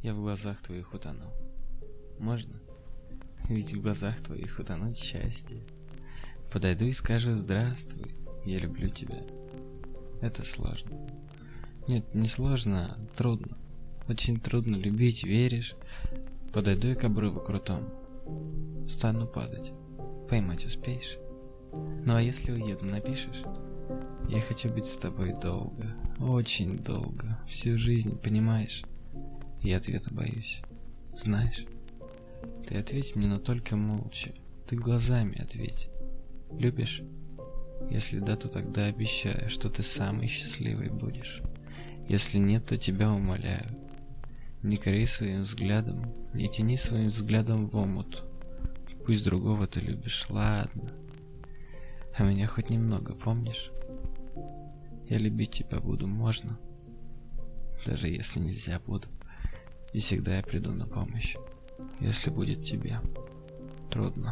Я в глазах твоих утону. Можно? Ведь в глазах твоих утонуть счастье. Подойду и скажу: здравствуй, я люблю тебя. Это сложно. Нет, не сложно, а трудно. Очень трудно любить, веришь? Подойду я к обрыву крутому. Стану падать. Поймать успеешь? Ну а если уеду, напишешь? Я хочу быть с тобой долго, очень долго, всю жизнь, понимаешь? Я ответа боюсь. Знаешь? Ты ответь мне, но только молча. Ты глазами ответь. Любишь? Если да, то тогда обещаю, что ты самый счастливый будешь. Если нет, то тебя умоляю. Не кори своим взглядом, не тяни своим взглядом в омут. Пусть другого ты любишь, ладно. А меня хоть немного помнишь? Я любить тебя буду, можно? Даже если нельзя, буду. И всегда я приду на помощь, если будет тебе трудно.